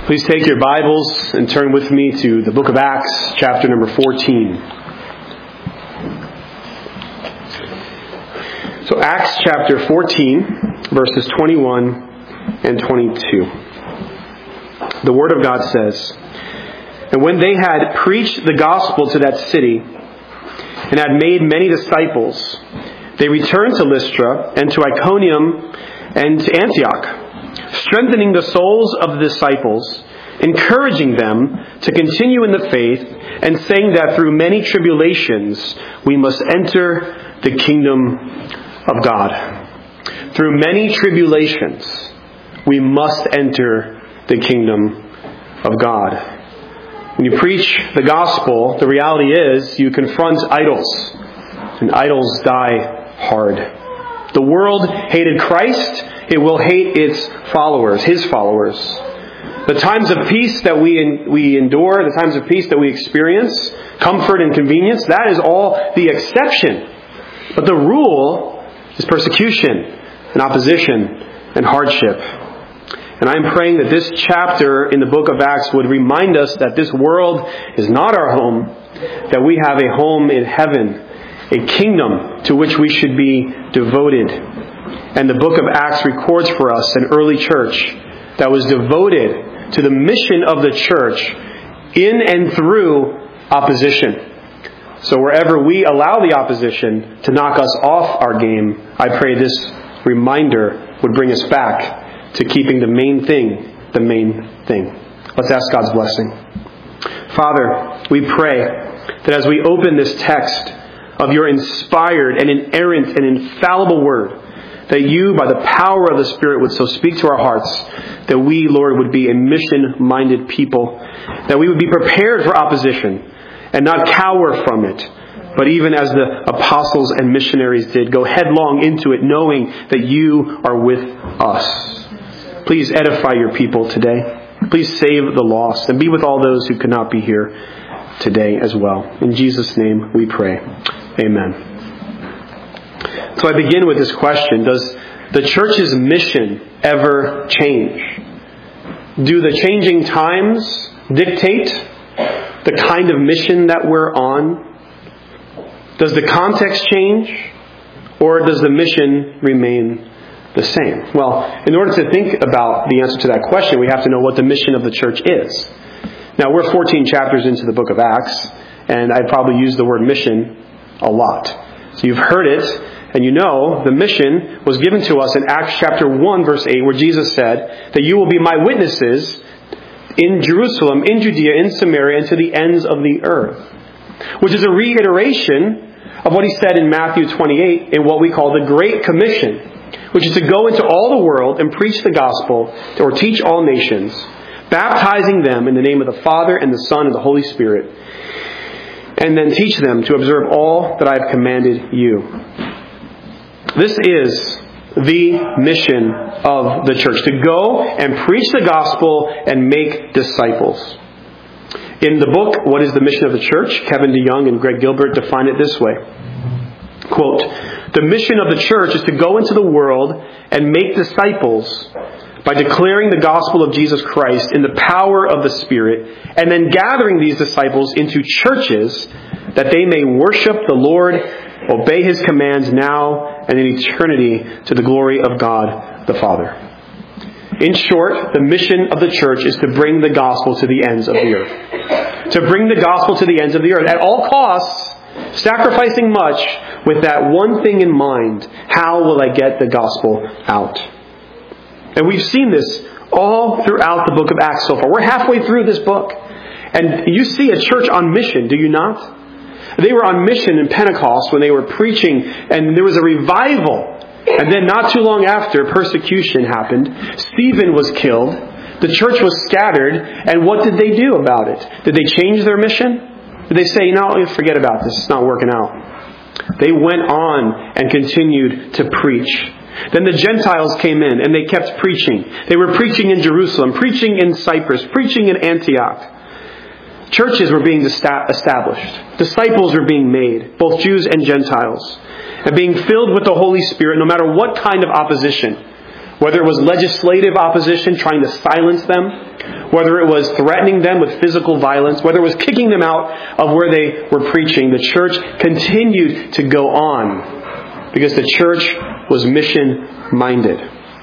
Please take your Bibles and turn with me to the book of Acts, chapter number 14. So Acts chapter 14, verses 21 and 22. The Word of God says, "And when they had preached the gospel to that city, and had made many disciples, they returned to Lystra and to Iconium and to Antioch, strengthening the souls of the disciples, encouraging them to continue in the faith, and saying that through many tribulations we must enter the kingdom of God." Through many tribulations we must enter the kingdom of God. When you preach the gospel, the reality is you confront idols, and idols die hard. The world hated Christ. It will hate its followers, His followers. The times of peace that we endure, the times of peace that we experience, comfort and convenience, that is all the exception. But the rule is persecution and opposition and hardship. And I'm praying that this chapter in the book of Acts would remind us that this world is not our home, that we have a home in heaven, a kingdom to which we should be devoted. And the book of Acts records for us an early church that was devoted to the mission of the church in and through opposition. So wherever we allow the opposition to knock us off our game, I pray this reminder would bring us back to keeping the main thing the main thing. Let's ask God's blessing. Father, we pray that as we open this text of your inspired and inerrant and infallible word, that you, by the power of the Spirit, would so speak to our hearts, that we, Lord, would be a mission-minded people, that we would be prepared for opposition and not cower from it, but even as the apostles and missionaries did, go headlong into it, knowing that you are with us. Please edify your people today. Please save the lost and be with all those who could not be here today as well. In Jesus' name we pray. Amen. So I begin with this question: does the church's mission ever change? Do the changing times dictate the kind of mission that we're on? Does the context change, or does the mission remain the same? Well, in order to think about the answer to that question, we have to know what the mission of the church is. Now, we're 14 chapters into the book of Acts, and I'd probably use the word mission a lot. So you've heard it, and you know the mission was given to us in Acts chapter 1, verse 8, where Jesus said that you will be my witnesses in Jerusalem, in Judea, in Samaria, and to the ends of the earth. Which is a reiteration of what he said in Matthew 28 in what we call the Great Commission, which is to go into all the world and preach the gospel or teach all nations, baptizing them in the name of the Father and the Son and the Holy Spirit, and then teach them to observe all that I have commanded you. This is the mission of the church, to go and preach the gospel and make disciples. In the book, What is the Mission of the Church?, Kevin DeYoung and Greg Gilbert define it this way. Quote, "The mission of the church is to go into the world and make disciples by declaring the gospel of Jesus Christ in the power of the Spirit, and then gathering these disciples into churches that they may worship the Lord, obey His commands now and in eternity to the glory of God the Father." In short, the mission of the church is to bring the gospel to the ends of the earth. To bring the gospel to the ends of the earth at all costs, sacrificing much with that one thing in mind: how will I get the gospel out? And we've seen this all throughout the book of Acts so far. We're halfway through this book. And you see a church on mission, do you not? They were on mission in Pentecost when they were preaching, and there was a revival. And then not too long after, persecution happened. Stephen was killed. The church was scattered. And what did they do about it? Did they change their mission? Did they say, no, forget about this, it's not working out? They went on and continued to preach. Then the Gentiles came in and they kept preaching. They were preaching in Jerusalem, preaching in Cyprus, preaching in Antioch. Churches were being established. Disciples were being made, both Jews and Gentiles, and being filled with the Holy Spirit no matter what kind of opposition. Whether it was legislative opposition trying to silence them, whether it was threatening them with physical violence, whether it was kicking them out of where they were preaching, the church continued to go on because the church was mission-minded.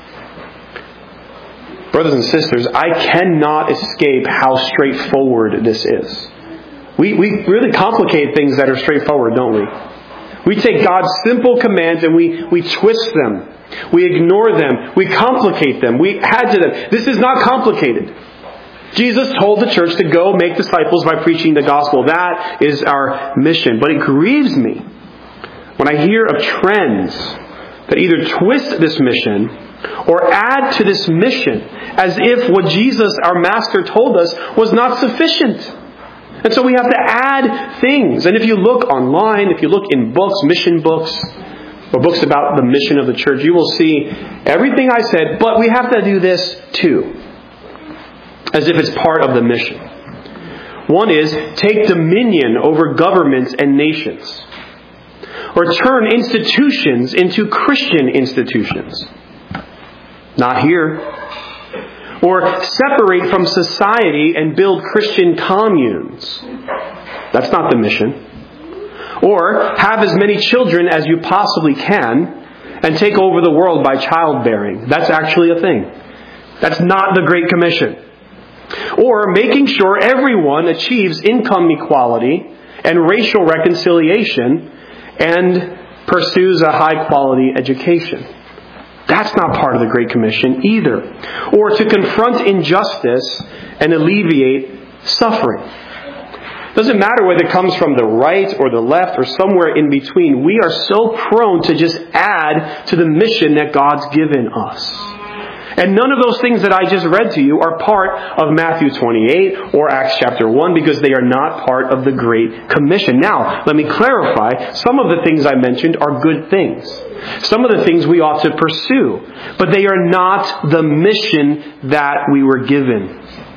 Brothers and sisters, I cannot escape how straightforward this is. We really complicate things that are straightforward, don't we? We take God's simple commands and we twist them. We ignore them. We complicate them. We add to them. This is not complicated. Jesus told the church to go make disciples by preaching the gospel. That is our mission. But it grieves me when I hear of trends that either twist this mission or add to this mission as if what Jesus, our Master, told us was not sufficient. And so we have to add things. And if you look online, if you look in books, mission books, or books about the mission of the church, you will see everything I said, but we have to do this too. As if it's part of the mission. One is, take dominion over governments and nations. Or turn institutions into Christian institutions. Not here. Or separate from society and build Christian communes. That's not the mission. Or have as many children as you possibly can and take over the world by childbearing. That's actually a thing. That's not the Great Commission. Or making sure everyone achieves income equality and racial reconciliation and pursues a high-quality education. That's not part of the Great Commission either. Or to confront injustice and alleviate suffering. Doesn't matter whether it comes from the right or the left or somewhere in between. We are so prone to just add to the mission that God's given us. And none of those things that I just read to you are part of Matthew 28 or Acts chapter 1 because they are not part of the Great Commission. Now, let me clarify. Some of the things I mentioned are good things. Some of the things we ought to pursue. But they are not the mission that we were given.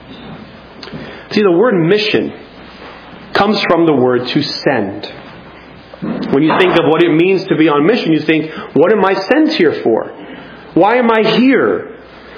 See, the word mission comes from the word to send. When you think of what it means to be on mission, you think, what am I sent here for? Why am I here?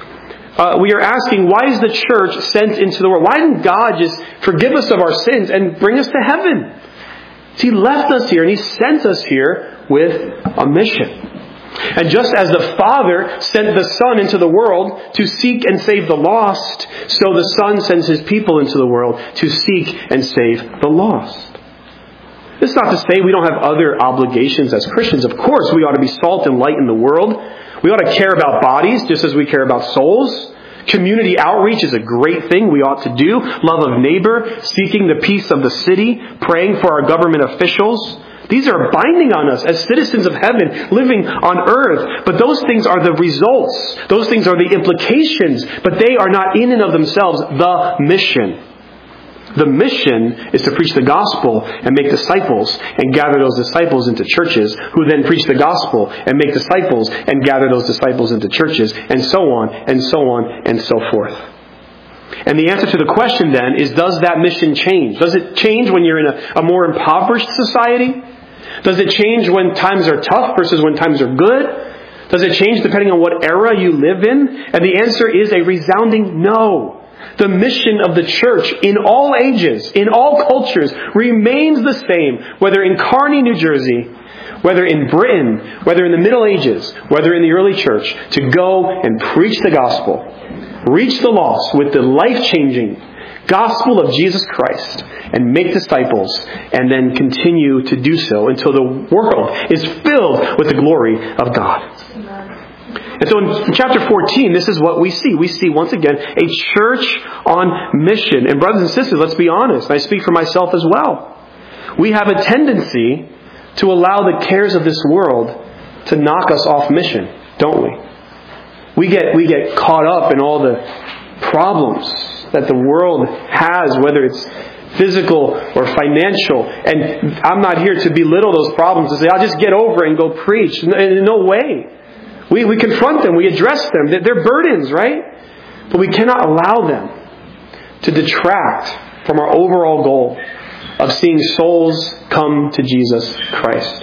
We are asking, why is the church sent into the world? Why didn't God just forgive us of our sins and bring us to heaven? He left us here and He sent us here with a mission. And just as the Father sent the Son into the world to seek and save the lost, so the Son sends His people into the world to seek and save the lost. This is not to say we don't have other obligations as Christians. Of course, we ought to be salt and light in the world. We ought to care about bodies just as we care about souls. Community outreach is a great thing we ought to do. Love of neighbor, seeking the peace of the city, praying for our government officials. These are binding on us as citizens of heaven, living on earth. But those things are the results. Those things are the implications. But they are not in and of themselves the mission. The mission is to preach the gospel and make disciples and gather those disciples into churches who then preach the gospel and make disciples and gather those disciples into churches and so on and so on and so forth. And the answer to the question then is, does that mission change? Does it change when you're in a more impoverished society? Does it change when times are tough versus when times are good? Does it change depending on what era you live in? And the answer is a resounding no. The mission of the church in all ages, in all cultures, remains the same, whether in Kearney, New Jersey, whether in Britain, whether in the Middle Ages, whether in the early church, to go and preach the gospel, reach the lost with the life-changing gospel of Jesus Christ, and make disciples, and then continue to do so until the world is filled with the glory of God. And so in chapter 14, this is what we see. We see, once again, a church on mission. And brothers and sisters, let's be honest. I speak for myself as well. We have a tendency to allow the cares of this world to knock us off mission, don't we? We get caught up in all the problems that the world has, whether it's physical or financial. And I'm not here to belittle those problems and say, I'll just get over it and go preach. In no way. We confront them. We address them. They're burdens, right? But we cannot allow them to detract from our overall goal of seeing souls come to Jesus Christ.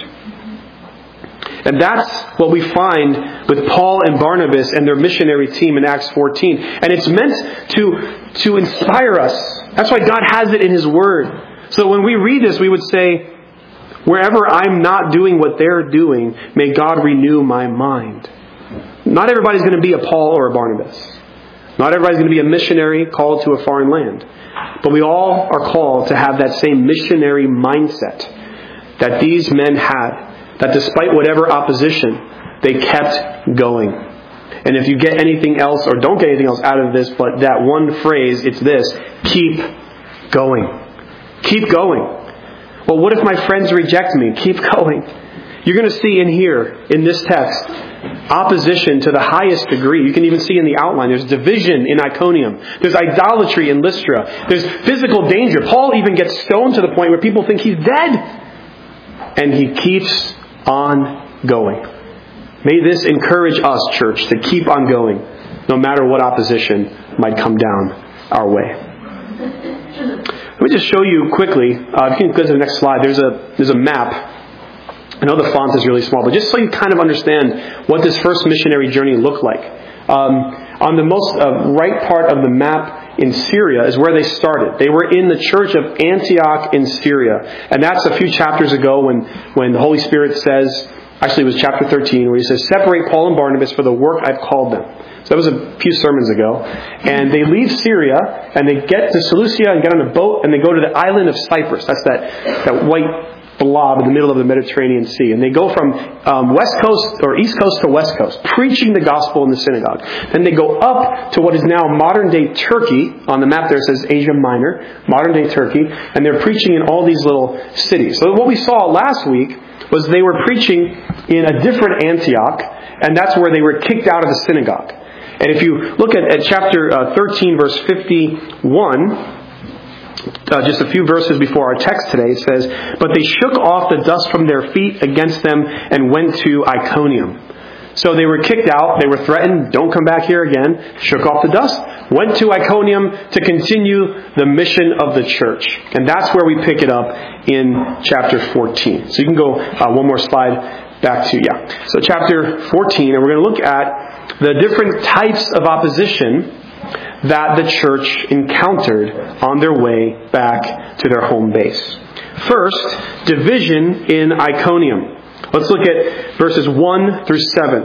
And that's what we find with Paul and Barnabas and their missionary team in Acts 14. And it's meant to inspire us. That's why God has it in His Word. So when we read this, we would say, wherever I'm not doing what they're doing, may God renew my mind. Not everybody's going to be a Paul or a Barnabas. Not everybody's going to be a missionary called to a foreign land. But we all are called to have that same missionary mindset that these men had. That despite whatever opposition, they kept going. And if you get anything else or don't get anything else out of this, but that one phrase, it's this: keep going. Keep going. Well, what if my friends reject me? Keep going. You're going to see in here, in this text, opposition to the highest degree. You can even see in the outline. There's division in Iconium. There's idolatry in Lystra. There's physical danger. Paul even gets stoned to the point where people think he's dead. And he keeps on going. May this encourage us, church, to keep on going, no matter what opposition might come down our way. Let me just show you quickly. If you can go to the next slide. There's a map. I know the font is really small, but just so you kind of understand what this first missionary journey looked like. On the most right part of the map in Syria is where they started. They were in the church of Antioch in Syria. And that's a few chapters ago when the Holy Spirit says, actually it was chapter 13, where He says, separate Paul and Barnabas for the work I've called them. So that was a few sermons ago. And they leave Syria, and they get to Seleucia and get on a boat, and they go to the island of Cyprus. That's that white blob in the middle of the Mediterranean Sea. And they go from west coast or east coast to west coast, preaching the gospel in the synagogue. Then they go up to what is now modern-day Turkey. On the map there it says Asia Minor, modern-day Turkey. And they're preaching in all these little cities. So what we saw last week was they were preaching in a different Antioch, and that's where they were kicked out of the synagogue. And if you look at chapter 13, verse 51, just a few verses before our text today, it says, but they shook off the dust from their feet against them and went to Iconium. So they were kicked out, they were threatened, don't come back here again, shook off the dust, went to Iconium to continue the mission of the church. And that's where we pick it up in chapter 14. So you can go one more slide back to, So chapter 14, and we're going to look at the different types of opposition that the church encountered on their way back to their home base. First, division in Iconium. Let's look at verses 1 through 7.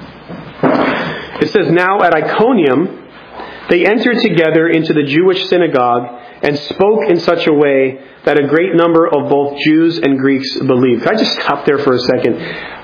It says, now at Iconium, they entered together into the Jewish synagogue and spoke in such a way that a great number of both Jews and Greeks believed. Can I just stop there for a second?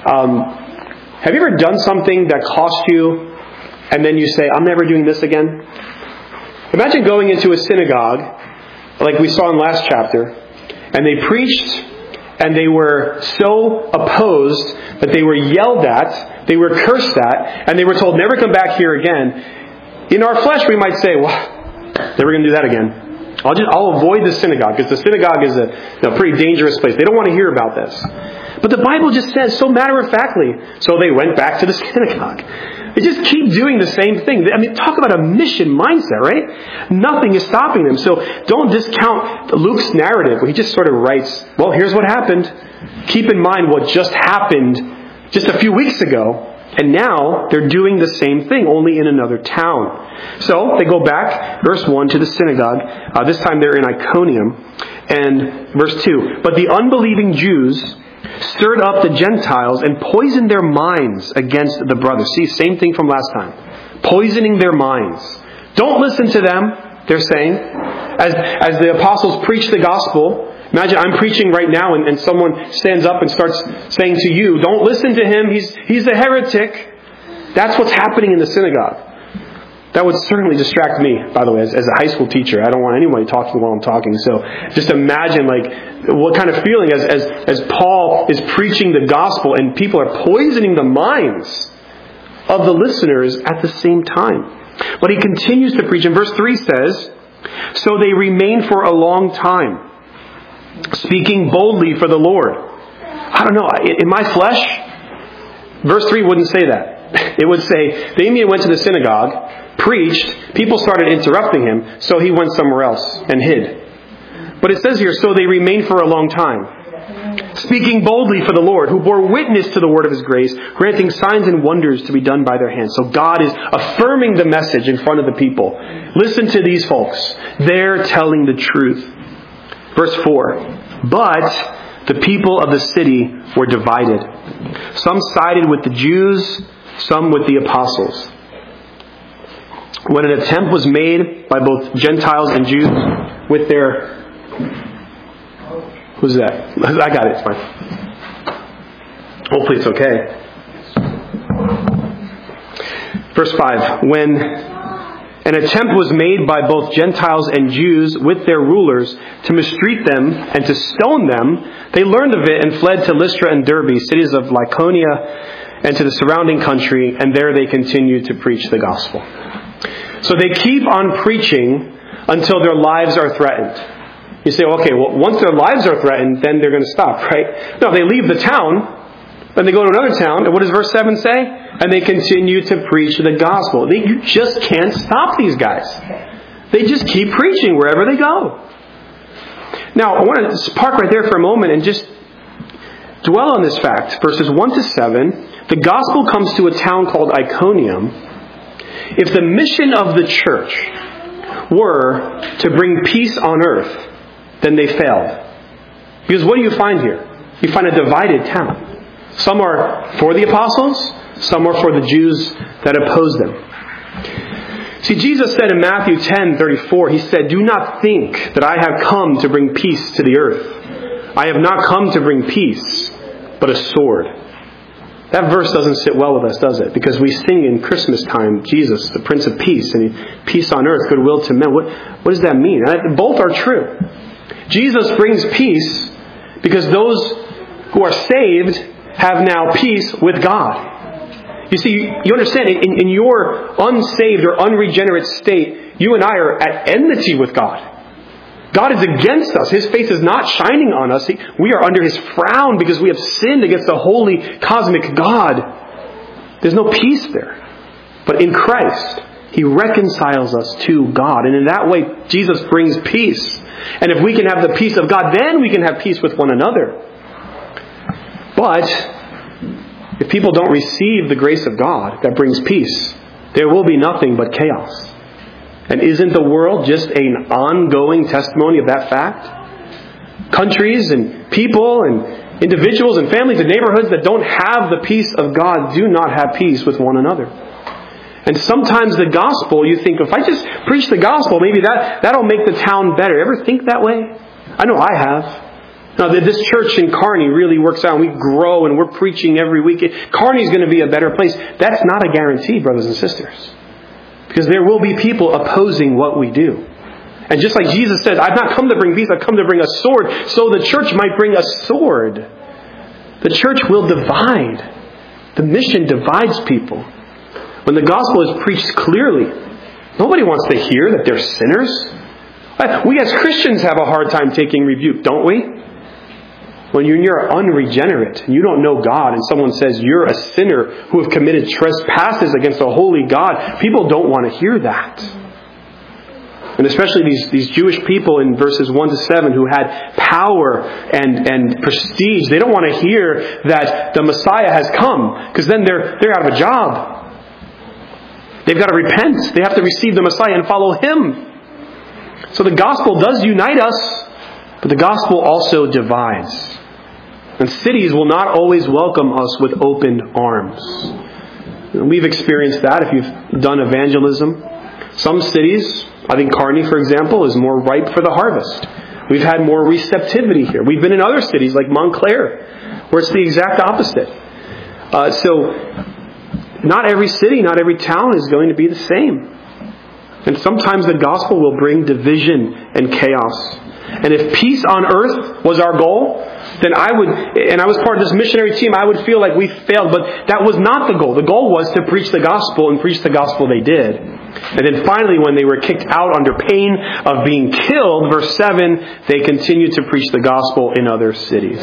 Have you ever done something that cost you, and then you say, I'm never doing this again? Imagine going into a synagogue, like we saw in last chapter, and they preached, and they were so opposed that they were yelled at, they were cursed at, and they were told, never come back here again. In our flesh, we might say, well, never going to do that again. I'll avoid the synagogue, because the synagogue is a pretty dangerous place. They don't want to hear about this. But the Bible just says so matter-of-factly, so they went back to the synagogue. They just keep doing the same thing. I mean, talk about a mission mindset, right? Nothing is stopping them. So don't discount Luke's narrative where he just sort of writes, well, here's what happened. Keep in mind what just happened just a few weeks ago. And now they're doing the same thing, only in another town. So they go back, verse 1, to the synagogue. This time they're in Iconium. And verse 2, but the unbelieving Jews stirred up the Gentiles and poisoned their minds against the brothers. See, same thing from last time. Poisoning their minds. Don't listen to them, they're saying. As the apostles preach the gospel, imagine I'm preaching right now and someone stands up and starts saying to you, don't listen to him, he's a heretic. That's what's happening in the synagogue. That would certainly distract me, by the way, as a high school teacher. I don't want anybody talking while I'm talking. So just imagine what kind of feeling as Paul is preaching the gospel and people are poisoning the minds of the listeners at the same time. But he continues to preach. And verse 3 says, so they remained for a long time, speaking boldly for the Lord. I don't know, in my flesh, verse 3 wouldn't say that. It would say, Damien went to the synagogue, preached, people started interrupting him, so he went somewhere else and hid. But it says here, so they remained for a long time. speaking boldly for the Lord, who bore witness to the word of His grace, granting signs and wonders to be done by their hands. So God is affirming the message in front of the people. Listen to these folks. They're telling the truth. Verse 4. But the people of the city were divided. Some sided with the Jews, some with the apostles. When an attempt was made by both Gentiles and Jews with their... Who's that? I got it. It's fine. Hopefully it's okay. Verse 5. When an attempt was made by both Gentiles and Jews with their rulers to mistreat them and to stone them, they learned of it and fled to Lystra and Derbe, cities of Lycaonia, and to the surrounding country, and there they continued to preach the gospel. So they keep on preaching until their lives are threatened. You say, okay, well, once their lives are threatened, then they're going to stop, right? No, they leave the town, then they go to another town, and what does verse 7 say? And they continue to preach the gospel. You just can't stop these guys. They just keep preaching wherever they go. Now, I want to park right there for a moment and just dwell on this fact. Verses 1 to 7, the gospel comes to a town called Iconium. If the mission of the church were to bring peace on earth, then they failed. Because what do you find here? You find a divided town. Some are for the apostles, some are for the Jews that oppose them. See, Jesus said in Matthew 10:34, He said, "Do not think that I have come to bring peace to the earth. I have not come to bring peace, but a sword." That verse doesn't sit well with us, does it? Because we sing in Christmas time, Jesus, the Prince of Peace, and peace on earth, goodwill to men. What does that mean? Both are true. Jesus brings peace because those who are saved have now peace with God. You see, you understand, in your unsaved or unregenerate state, you and I are at enmity with God. God is against us. His face is not shining on us. We are under His frown because we have sinned against the holy cosmic God. There's no peace there. But in Christ, He reconciles us to God. And in that way, Jesus brings peace. And if we can have the peace of God, then we can have peace with one another. But if people don't receive the grace of God that brings peace, there will be nothing but chaos. And isn't the world just an ongoing testimony of that fact? Countries and people and individuals and families and neighborhoods that don't have the peace of God do not have peace with one another. And sometimes the gospel, you think, if I just preach the gospel, maybe that'll make the town better. Ever think that way? I know I have. Now, this church in Kearney really works out. We grow and we're preaching every week. Kearney's going to be a better place. That's not a guarantee, brothers and sisters. Because there will be people opposing what we do. And just like Jesus says, I've not come to bring peace, I've come to bring a sword. So the church might bring a sword. The church will divide. The mission divides people. When the gospel is preached clearly, nobody wants to hear that they're sinners. We as Christians have a hard time taking rebuke, don't we? When you're unregenerate and you don't know God and someone says you're a sinner who have committed trespasses against a holy God, people don't want to hear that. And especially these Jewish people in verses 1 to 7 who had power and prestige, they don't want to hear that the Messiah has come, because then they're out of a job. They've got to repent. They have to receive the Messiah and follow Him. So the gospel does unite us, but the gospel also divides. And cities will not always welcome us with open arms. We've experienced that if you've done evangelism. Some cities, I think Kearney, for example, is more ripe for the harvest. We've had more receptivity here. We've been in other cities like Montclair, where it's the exact opposite. So not every city, not every town is going to be the same. And sometimes the gospel will bring division and chaos. And if peace on earth was our goal, then I was part of this missionary team, I would feel like we failed. But that was not the goal. The goal was to preach the gospel, and preach the gospel they did. And then finally, when they were kicked out under pain of being killed, verse 7, they continued to preach the gospel in other cities.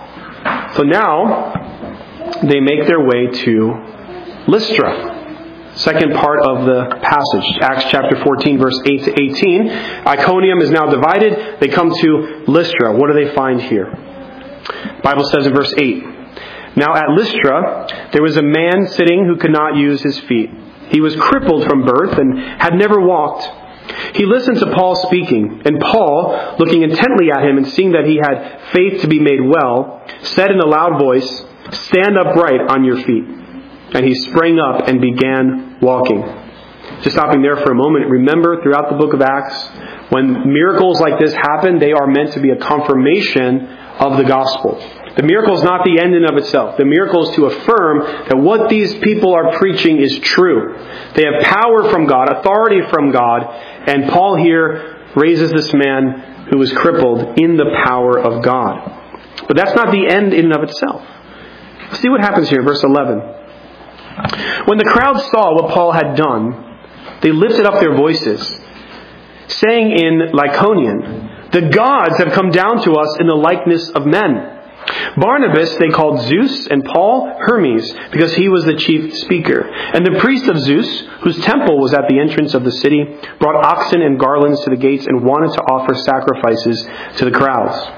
So now, they make their way to Lystra. Second part of the passage, Acts chapter 14, verse 8 to 18. Iconium is now divided. They come to Lystra. What do they find here? The Bible says in verse 8, "Now at Lystra there was a man sitting who could not use his feet. He was crippled from birth and had never walked. He listened to Paul speaking, and Paul, looking intently at him and seeing that he had faith to be made well, said in a loud voice, 'Stand upright on your feet.' And he sprang up and began walking." Just stopping there for a moment, remember throughout the book of Acts, when miracles like this happen, they are meant to be a confirmation of the gospel. The miracle is not the end in of itself. The miracle is to affirm that what these people are preaching is true. They have power from God, authority from God, and Paul here raises this man who was crippled in the power of God. But that's not the end in and of itself. See what happens here, verse 11. "When the crowd saw what Paul had done, they lifted up their voices, saying in Lycaonian, 'The gods have come down to us in the likeness of men.' Barnabas they called Zeus, and Paul Hermes, because he was the chief speaker. And the priest of Zeus, whose temple was at the entrance of the city, brought oxen and garlands to the gates and wanted to offer sacrifices to the crowds."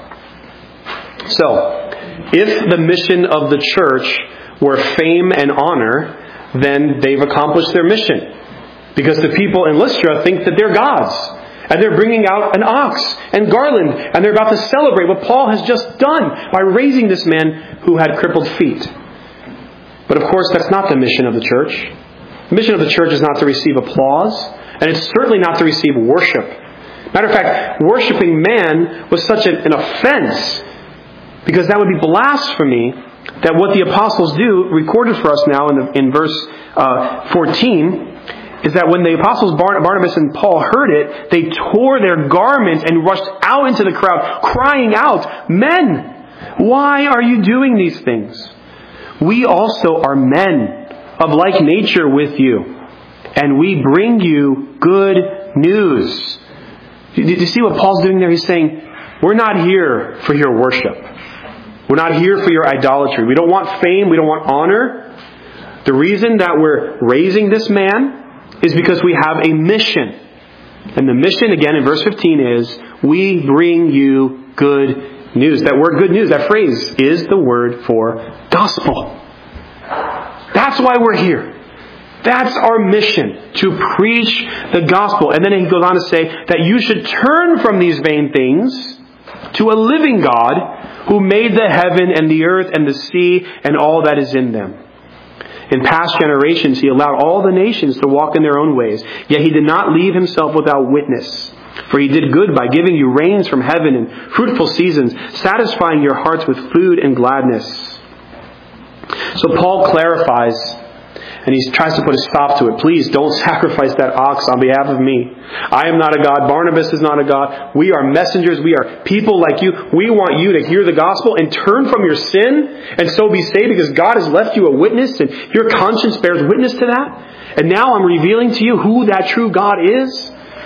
So, if the mission of the church were fame and honor, then they've accomplished their mission. Because the people in Lystra think that they're gods. And they're bringing out an ox and garland, and they're about to celebrate what Paul has just done by raising this man who had crippled feet. But of course, that's not the mission of the church. The mission of the church is not to receive applause, and it's certainly not to receive worship. Matter of fact, worshiping man was such an offense, because that would be blasphemy, that what the apostles do, recorded for us now in verse 14, is that when the apostles Barnabas and Paul heard it, they tore their garments and rushed out into the crowd, crying out, "Men, why are you doing these things? We also are men of like nature with you, and we bring you good news." Do you see what Paul's doing there? He's saying, we're not here for your worship. We're not here for your idolatry. We don't want fame. We don't want honor. The reason that we're raising this man is because we have a mission. And the mission, again, in verse 15 is, we bring you good news. That word good news, that phrase, is the word for gospel. That's why we're here. That's our mission, to preach the gospel. And then he goes on to say that you should turn from these vain things to a living God who made the heaven and the earth and the sea and all that is in them. In past generations, he allowed all the nations to walk in their own ways. Yet he did not leave himself without witness. For he did good by giving you rains from heaven and fruitful seasons, satisfying your hearts with food and gladness. So Paul clarifies, and he tries to put a stop to it. Please don't sacrifice that ox on behalf of me. I am not a god. Barnabas is not a god. We are messengers. We are people like you. We want you to hear the gospel and turn from your sin and so be saved, because God has left you a witness and your conscience bears witness to that. And now I'm revealing to you who that true God is.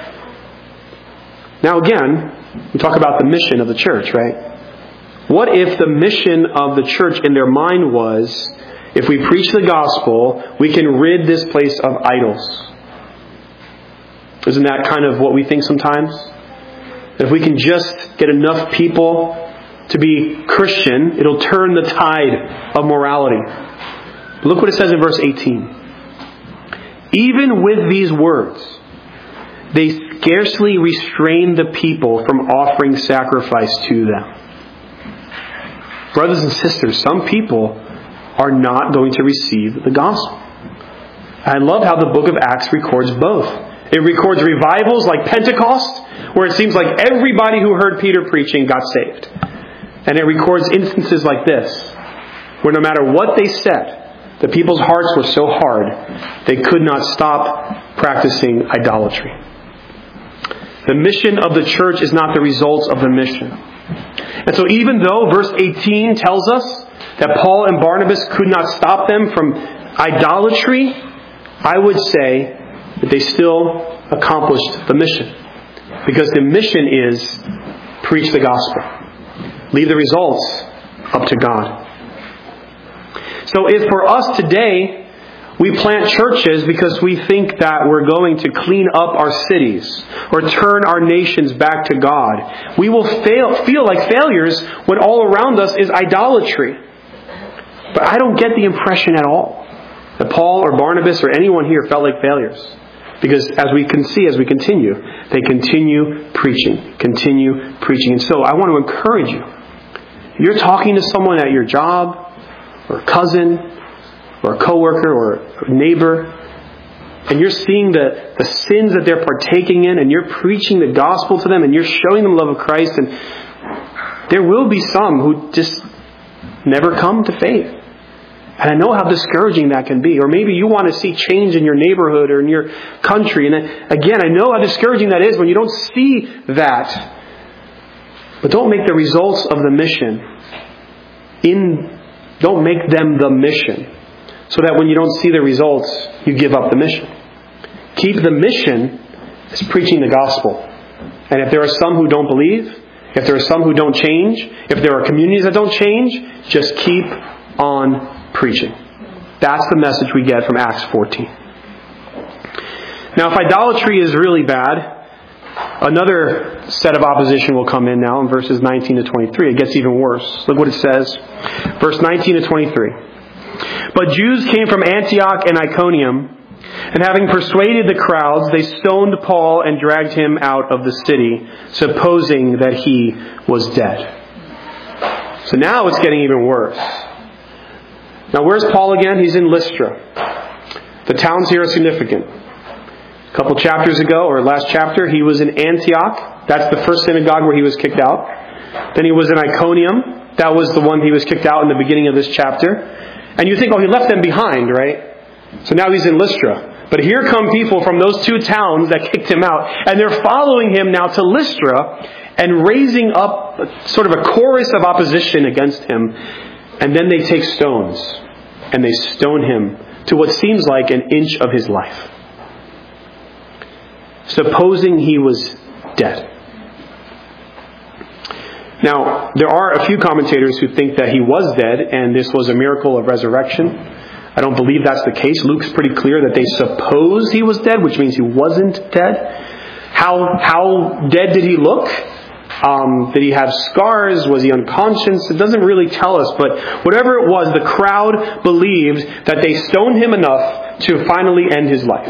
Now again, we talk about the mission of the church, right? What if the mission of the church in their mind was, if we preach the gospel, we can rid this place of idols? Isn't that kind of what we think sometimes? If we can just get enough people to be Christian, it'll turn the tide of morality. Look what it says in verse 18. Even with these words, they scarcely restrained the people from offering sacrifice to them. Brothers and sisters, some people are not going to receive the gospel. I love how the book of Acts records both. It records revivals like Pentecost, where it seems like everybody who heard Peter preaching got saved. And it records instances like this, where no matter what they said, the people's hearts were so hard, they could not stop practicing idolatry. The mission of the church is not the results of the mission. And so even though verse 18 tells us that Paul and Barnabas could not stop them from idolatry, I would say that they still accomplished the mission. Because the mission is preach the gospel. Leave the results up to God. So if for us today, We plant churches because we think that we're going to clean up our cities or turn our nations back to God. We will feel like failures when all around us is idolatry. But I don't get the impression at all that Paul or Barnabas or anyone here felt like failures. Because as we can see, as we continue, they continue preaching. And so I want to encourage you. If you're talking to someone at your job, or a cousin, or a coworker, or a neighbor, and you're seeing the sins that they're partaking in, and you're preaching the gospel to them, and you're showing them the love of Christ, and there will be some who just never come to faith. And I know how discouraging that can be. Or maybe you want to see change in your neighborhood or in your country. And again, I know how discouraging that is when you don't see that. But don't make the results of the mission don't make them the mission. So that when you don't see the results, you give up the mission. Keep the mission as preaching the gospel. And if there are some who don't believe, if there are some who don't change, if there are communities that don't change, just keep on preaching. That's the message we get from Acts 14. Now, if idolatry is really bad, another set of opposition will come in now in verses 19 to 23. It gets even worse. Look what it says. Verse 19 to 23. But Jews came from Antioch and Iconium, and having persuaded the crowds, they stoned Paul and dragged him out of the city, supposing that he was dead. So now it's getting even worse. Now, where's Paul again? He's in Lystra. The towns here are significant. A couple chapters ago, or last chapter, he was in Antioch. That's the first synagogue where he was kicked out. Then he was in Iconium. That was the one he was kicked out in the beginning of this chapter. And you think, he left them behind, right? So now he's in Lystra. But here come people from those two towns that kicked him out. And they're following him now to Lystra and raising up sort of a chorus of opposition against him. And then they take stones and they stone him to what seems like an inch of his life, supposing he was dead. Now, there are a few commentators who think that he was dead and this was a miracle of resurrection. I don't believe that's the case. Luke's pretty clear that they suppose he was dead, which means he wasn't dead. How dead did he look? Did he have scars? Was he unconscious? It doesn't really tell us, but whatever it was, the crowd believed that they stoned him enough to finally end his life.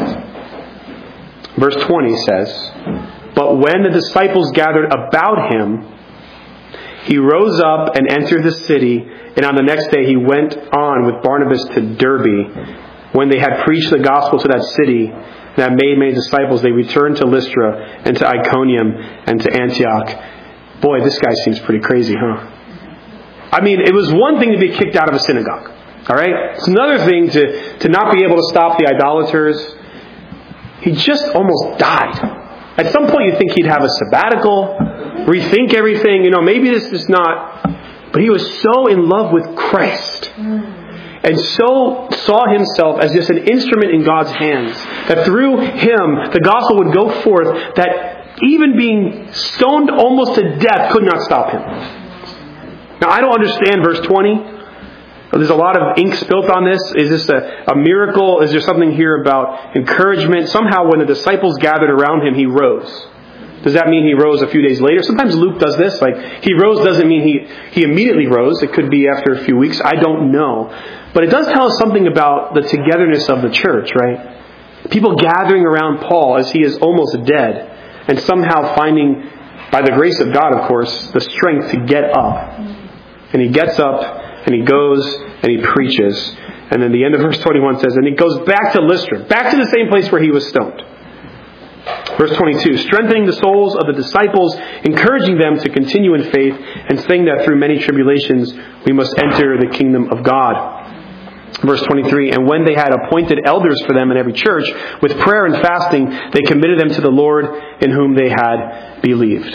Verse 20 says, But when the disciples gathered about him, he rose up and entered the city, and on the next day he went on with Barnabas to Derbe. When they had preached the gospel to that city, and had made many disciples, they returned to Lystra and to Iconium and to Antioch. Boy, this guy seems pretty crazy, huh? I mean, it was one thing to be kicked out of a synagogue. All right? It's another thing to not be able to stop the idolaters. He just almost died. At some point you think he'd have a sabbatical, rethink everything. Maybe this is not... But he was so in love with Christ and so saw himself as just an instrument in God's hands that through him the gospel would go forth, that even being stoned almost to death could not stop him. Now, I don't understand verse 20. There's a lot of ink spilt on this. Is this a miracle? Is there something here about encouragement? Somehow when the disciples gathered around him, he rose. Does that mean he rose a few days later? Sometimes Luke does this. Like, he rose doesn't mean he immediately rose. It could be after a few weeks. I don't know. But it does tell us something about the togetherness of the church, right? People gathering around Paul as he is almost dead, and somehow finding, by the grace of God, of course, the strength to get up. And he gets up, and he goes, and he preaches. And then the end of verse 21 says, and he goes back to Lystra, back to the same place where he was stoned. Verse 22, strengthening the souls of the disciples, encouraging them to continue in faith, and saying that through many tribulations we must enter the kingdom of God. Verse 23, and when they had appointed elders for them in every church, with prayer and fasting, they committed them to the Lord in whom they had believed.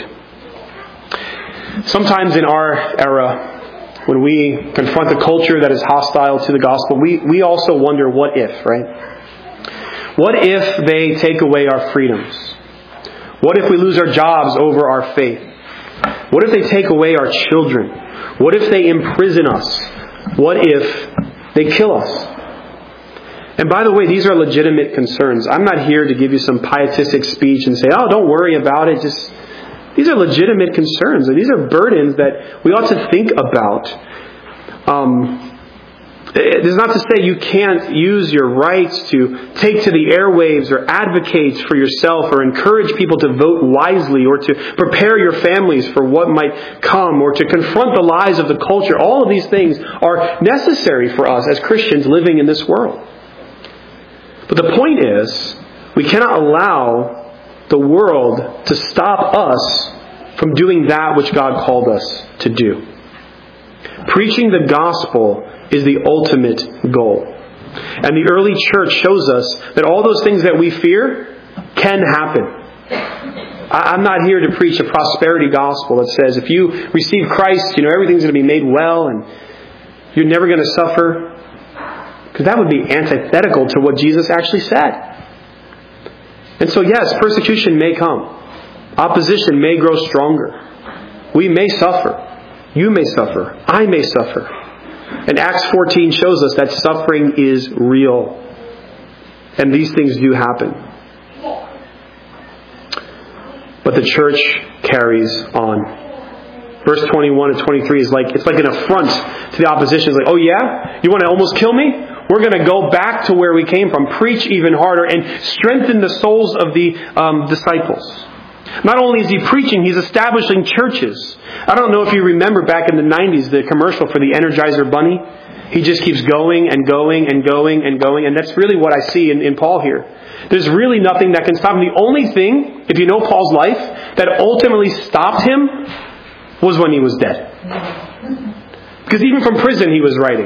Sometimes in our era, when we confront a culture that is hostile to the gospel, we also wonder, what if, right? What if they take away our freedoms? What if we lose our jobs over our faith? What if they take away our children? What if they imprison us? What if they kill us? And by the way, these are legitimate concerns. I'm not here to give you some pietistic speech and say, oh, don't worry about it. These are legitimate concerns. And these are burdens that we ought to think about. It is not to say you can't use your rights to take to the airwaves or advocate for yourself or encourage people to vote wisely or to prepare your families for what might come or to confront the lies of the culture. All of these things are necessary for us as Christians living in this world. But the point is, we cannot allow the world to stop us from doing that which God called us to do. Preaching the gospel is the ultimate goal. And the early church shows us that all those things that we fear can happen. I'm not here to preach a prosperity gospel that says if you receive Christ, everything's going to be made well and you're never going to suffer. Because that would be antithetical to what Jesus actually said. And so yes, persecution may come. Opposition may grow stronger. We may suffer. You may suffer. I may suffer. And Acts 14 shows us that suffering is real. And these things do happen. But the church carries on. Verse 21 and 23 is it's like an affront to the opposition. It's like, oh yeah? You want to almost kill me? We're going to go back to where we came from, preach even harder, and strengthen the souls of the disciples. Not only is he preaching, he's establishing churches. I don't know if you remember back in the 90s, the commercial for the Energizer Bunny. He just keeps going and going and going and going. And that's really what I see in Paul here. There's really nothing that can stop him. The only thing, if you know Paul's life, that ultimately stopped him was when he was dead. Because even from prison he was writing.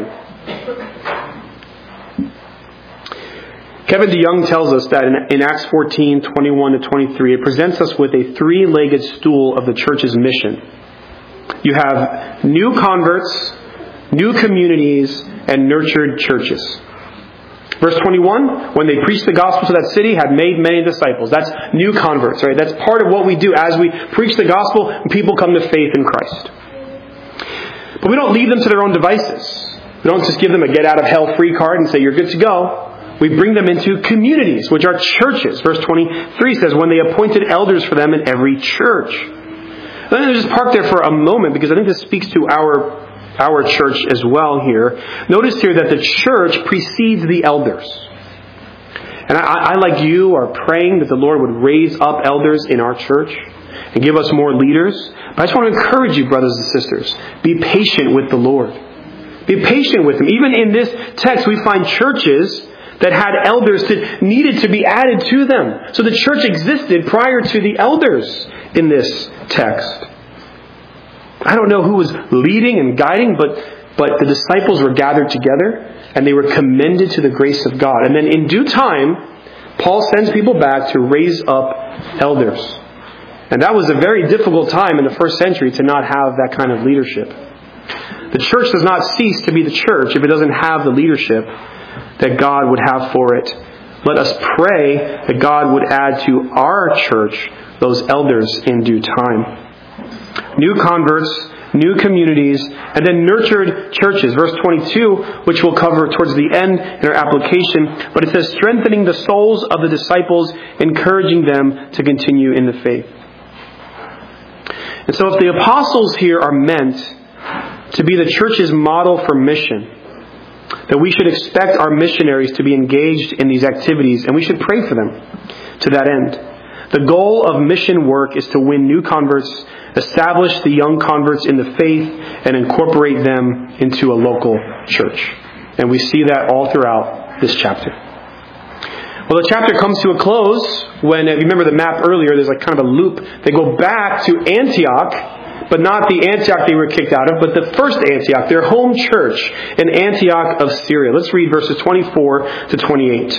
Kevin DeYoung tells us that in Acts 14, 21 to 23, it presents us with a three-legged stool of the church's mission. You have new converts, new communities, and nurtured churches. Verse 21, when they preached the gospel to that city, had made many disciples. That's new converts, right? That's part of what we do as we preach the gospel and people come to faith in Christ. But we don't leave them to their own devices. We don't just give them a get-out-of-hell-free card and say, you're good to go. We bring them into communities, which are churches. Verse 23 says, when they appointed elders for them in every church. Let me just park there for a moment because I think this speaks to our church as well here. Notice here that the church precedes the elders. And I, like you, are praying that the Lord would raise up elders in our church and give us more leaders. But I just want to encourage you, brothers and sisters, be patient with the Lord. Be patient with Him. Even in this text, we find churches that had elders that needed to be added to them. So the church existed prior to the elders in this text. I don't know who was leading and guiding, but the disciples were gathered together and they were commended to the grace of God. And then in due time, Paul sends people back to raise up elders. And that was a very difficult time in the first century to not have that kind of leadership. The church does not cease to be the church if it doesn't have the leadership that God would have for it. Let us pray that God would add to our church those elders in due time. New converts, new communities, and then nurtured churches. Verse 22, which we'll cover towards the end in our application, but it says, strengthening the souls of the disciples, encouraging them to continue in the faith. And so if the apostles here are meant to be the church's model for mission, that we should expect our missionaries to be engaged in these activities, and we should pray for them to that end. The goal of mission work is to win new converts, establish the young converts in the faith, and incorporate them into a local church. And we see that all throughout this chapter. Well, the chapter comes to a close when, if you remember the map earlier, there's kind of a loop. They go back to Antioch, but not the Antioch they were kicked out of, but the first Antioch, their home church in Antioch of Syria. Let's read verses 24 to 28.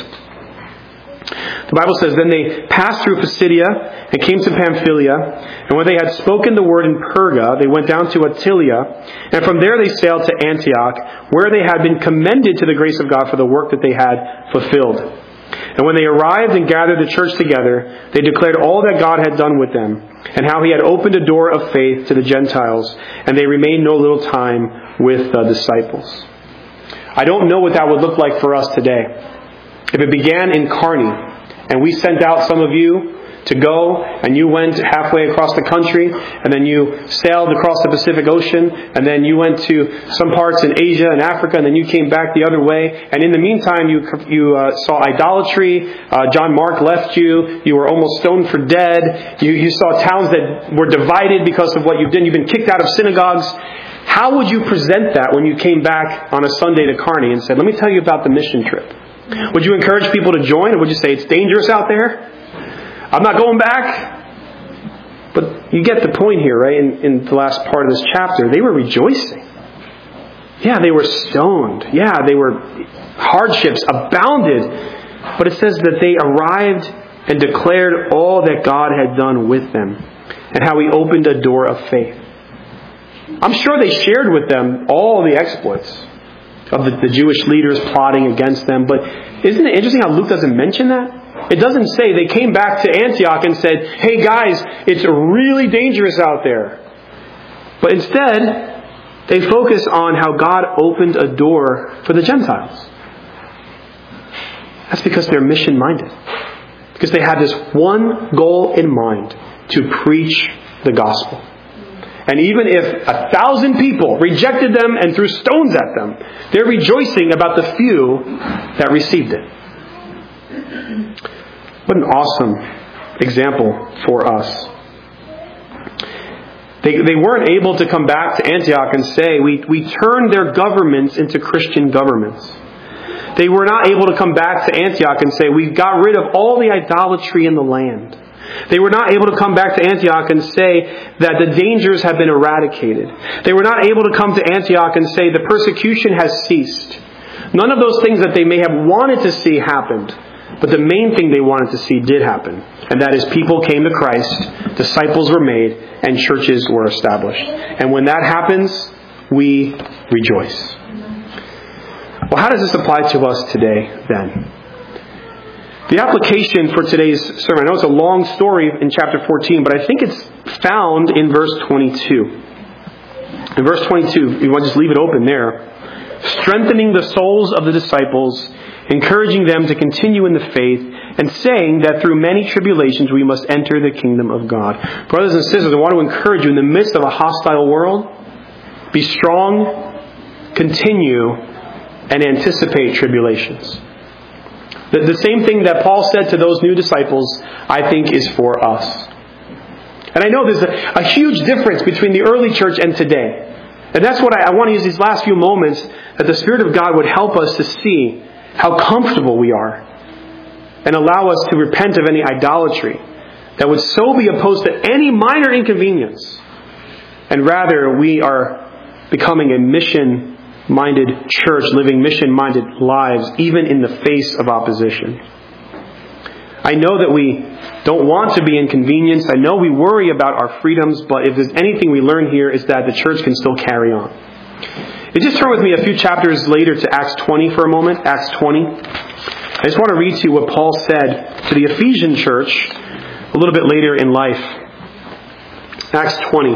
The Bible says, then they passed through Pisidia and came to Pamphylia, and when they had spoken the word in Perga, they went down to Attalia, and from there they sailed to Antioch, where they had been commended to the grace of God for the work that they had fulfilled. And when they arrived and gathered the church together, they declared all that God had done with them, and how He had opened a door of faith to the Gentiles, and they remained no little time with the disciples. I don't know what that would look like for us today. If it began in Kearney, and we sent out some of you to go, and you went halfway across the country, and then you sailed across the Pacific Ocean, and then you went to some parts in Asia and Africa, and then you came back the other way, and in the meantime you saw idolatry, John Mark left you, you were almost stoned for dead, you saw towns that were divided because of what you've done, you've been kicked out of synagogues. How would you present that when you came back on a Sunday to Kearney and said, let me tell you about the mission trip? Would you encourage people to join, or would you say it's dangerous out there? I'm not going back. But you get the point here, right? In the last part of this chapter, they were rejoicing. Yeah, they were stoned. Yeah, hardships abounded. But it says that they arrived and declared all that God had done with them, and how He opened a door of faith. I'm sure they shared with them all the exploits of the Jewish leaders plotting against them. But isn't it interesting how Luke doesn't mention that? It doesn't say they came back to Antioch and said, hey guys, it's really dangerous out there. But instead, they focus on how God opened a door for the Gentiles. That's because they're mission-minded. Because they had this one goal in mind, to preach the gospel. And even if 1,000 people rejected them and threw stones at them, they're rejoicing about the few that received it. What an awesome example for us. They weren't able to come back to Antioch and say, we turned their governments into Christian governments. They were not able to come back to Antioch and say, we got rid of all the idolatry in the land. They were not able to come back to Antioch and say that the dangers have been eradicated. They were not able to come to Antioch and say the persecution has ceased. None of those things that they may have wanted to see happened. But the main thing they wanted to see did happen. And that is people came to Christ, disciples were made, and churches were established. And when that happens, we rejoice. Well, how does this apply to us today, then? The application for today's sermon, I know it's a long story in chapter 14, but I think it's found in verse 22. In verse 22, you want to just leave it open there. Strengthening the souls of the disciples, encouraging them to continue in the faith, and saying that through many tribulations we must enter the kingdom of God. Brothers and sisters, I want to encourage you in the midst of a hostile world, be strong, continue, and anticipate tribulations. The same thing that Paul said to those new disciples, I think is for us. And I know there's a huge difference between the early church and today. And that's what I want to use these last few moments, that the Spirit of God would help us to see how comfortable we are, and allow us to repent of any idolatry that would so be opposed to any minor inconvenience. And rather, we are becoming a mission-minded church, living mission-minded lives, even in the face of opposition. I know that we don't want to be inconvenienced. I know we worry about our freedoms, but if there's anything we learn here, is that the church can still carry on. You just turn with me a few chapters later to Acts 20 for a moment. Acts 20. I just want to read to you what Paul said to the Ephesian church a little bit later in life. Acts 20.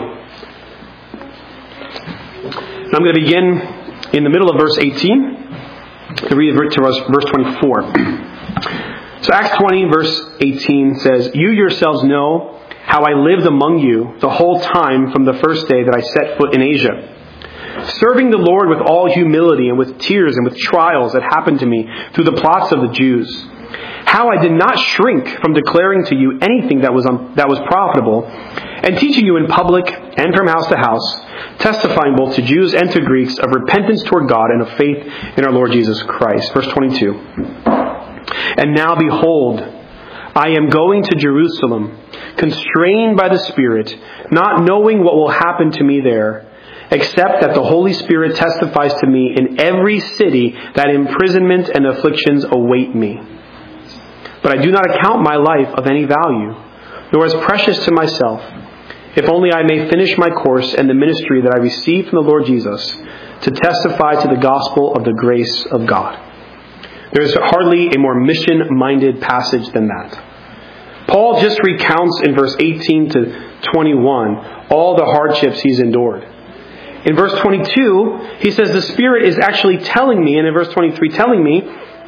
And I'm going to begin in the middle of verse 18 to read to verse 24. So Acts 20 verse 18 says, You yourselves know how I lived among you the whole time from the first day that I set foot in Asia, serving the Lord with all humility and with tears and with trials that happened to me through the plots of the Jews. How I did not shrink from declaring to you anything that was profitable, and teaching you in public and from house to house, testifying both to Jews and to Greeks of repentance toward God and of faith in our Lord Jesus Christ. Verse 22. And now behold, I am going to Jerusalem, constrained by the Spirit, not knowing what will happen to me there, except that the Holy Spirit testifies to me in every city that imprisonment and afflictions await me. But I do not account my life of any value, nor as precious to myself, if only I may finish my course and the ministry that I received from the Lord Jesus, to testify to the gospel of the grace of God. There is hardly a more mission-minded passage than that. Paul just recounts in verse 18 to 21 all the hardships he's endured. In verse 22, he says the Spirit is actually telling me, and in verse 23 telling me,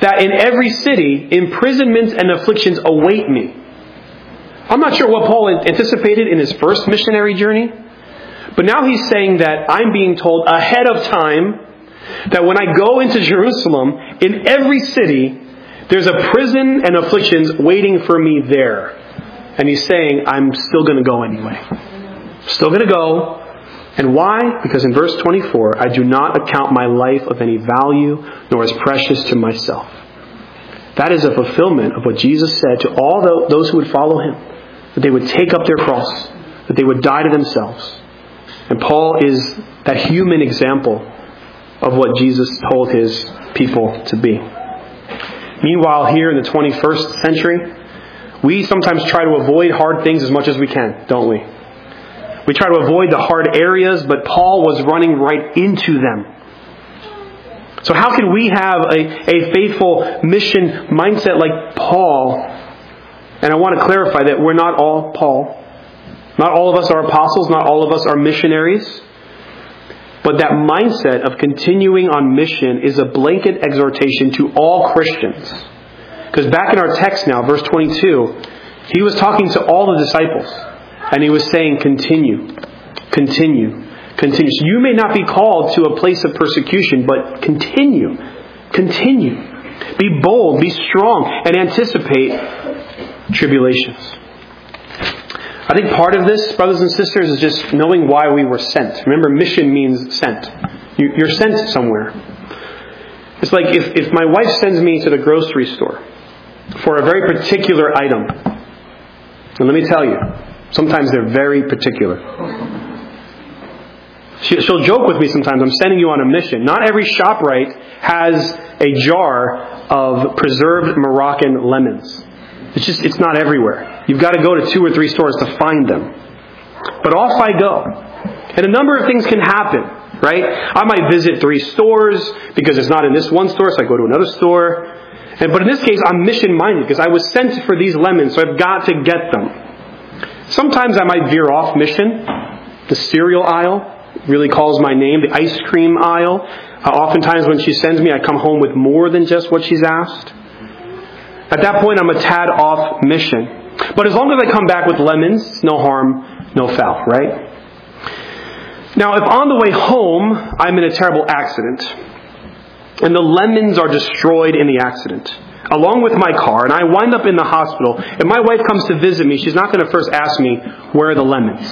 that in every city, imprisonments and afflictions await me. I'm not sure what Paul anticipated in his first missionary journey, but now he's saying that I'm being told ahead of time that when I go into Jerusalem, in every city, there's a prison and afflictions waiting for me there. And he's saying, I'm still going to go anyway. Still going to go. And why? Because in verse 24, I do not account my life of any value, nor as precious to myself. That is a fulfillment of what Jesus said to all those who would follow him. That they would take up their cross. That they would die to themselves. And Paul is that human example of what Jesus told his people to be. Meanwhile, here in the 21st century, we sometimes try to avoid hard things as much as we can, don't we? We try to avoid the hard areas, but Paul was running right into them. So how can we have a faithful mission mindset like Paul? And I want to clarify that we're not all Paul. Not all of us are apostles. Not all of us are missionaries. But that mindset of continuing on mission is a blanket exhortation to all Christians. Because back in our text now, verse 22, he was talking to all the disciples. And he was saying, continue, continue, continue. So you may not be called to a place of persecution, but continue, continue. Be bold, be strong, and anticipate tribulations. I think part of this, brothers and sisters, is just knowing why we were sent. Remember, mission means sent. You're sent somewhere. It's like if my wife sends me to the grocery store for a very particular item. And let me tell you, sometimes they're very particular. She'll joke with me sometimes, I'm sending you on a mission. Not every ShopRite has a jar of preserved Moroccan lemons. It's not everywhere. You've got to go to 2 or 3 stores to find them. But off I go. And a number of things can happen, right? I might visit 3 stores because it's not in this one store, so I go to another store. But in this case, I'm mission-minded because I was sent for these lemons, so I've got to get them. Sometimes I might veer off mission. The cereal aisle really calls my name. The ice cream aisle. Oftentimes when she sends me, I come home with more than just what she's asked. At that point, I'm a tad off mission. But as long as I come back with lemons, no harm, no foul, right? Now, if on the way home, I'm in a terrible accident, and the lemons are destroyed in the accident, along with my car, and I wind up in the hospital, if my wife comes to visit me, she's not going to first ask me, where are the lemons?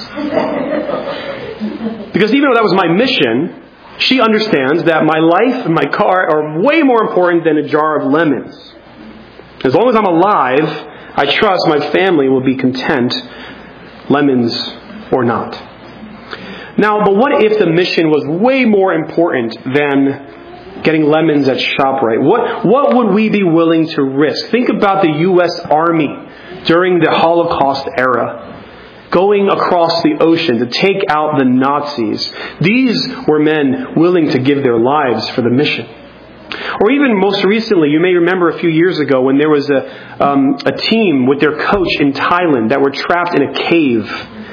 Because even though that was my mission, she understands that my life and my car are way more important than a jar of lemons. As long as I'm alive, I trust my family will be content, lemons or not. Now, but what if the mission was way more important than getting lemons at ShopRite? What would we be willing to risk? Think about the U.S. Army during the Holocaust era, going across the ocean to take out the Nazis. These were men willing to give their lives for the mission. Or even most recently, you may remember a few years ago when there was a team with their coach in Thailand that were trapped in a cave.